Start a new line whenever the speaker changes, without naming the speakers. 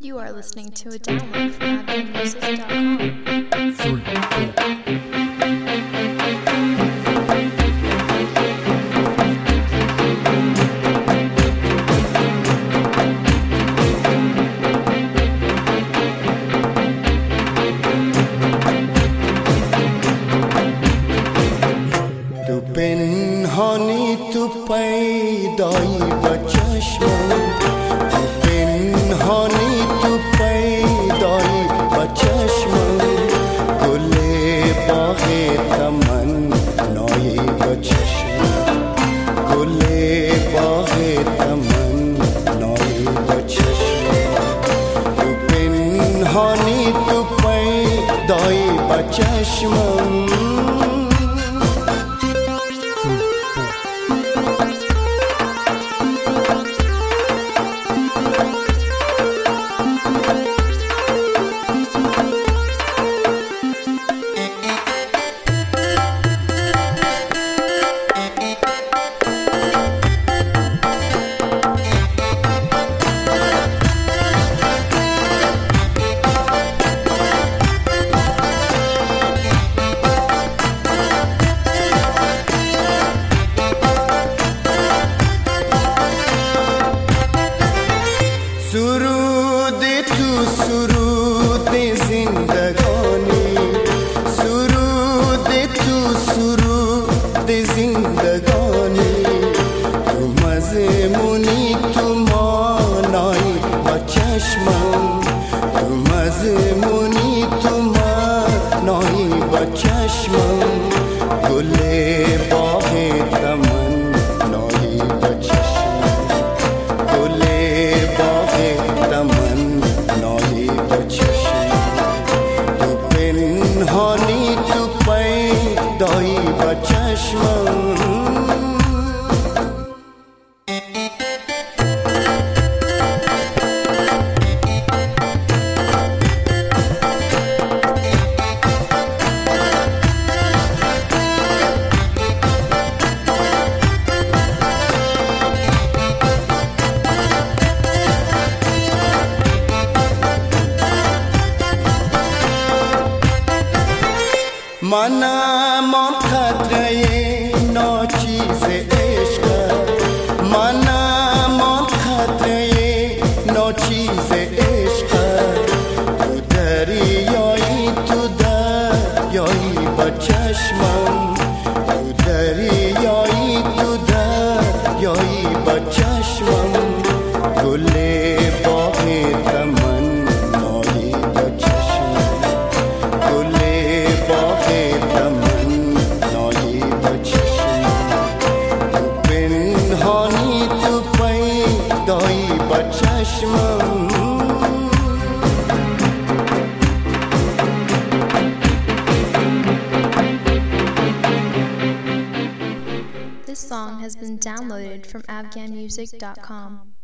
You are listening to a download from AdamMusic.com.
3, 4.
تو پنهانی تو پیدایی با چشمم، تو پنهانی تو پیدایی با چشمم، گل باغ تمنایی با چشمم، گل باغ تمنایی با چشمم، تو پنهانی تو پیدایی با چشمم. سرود تو سرود زندگانی، سرود تو سرود زندگانی، تو مضمونی تو مانایی با چشمم، تو مضمونی تو مانایی با چشمم، گل باغ تمنایی با چشمم، گل باغ تمنایی با چشمم، تو پنهانی تو پیدایی با چشمم. منم آن قطره ناچیز عشق، منم آن قطره ناچیز عشق، تو دریایی تو دریایی با چشمم، تو دریایی تو دریایی با چشمم، گل باغ تمنایی با چشمم، گل باغ تمنایی با چشمم، تو پنهانی تو پیدایی با چشمم.
This song has been downloaded from AfghanMusic.com.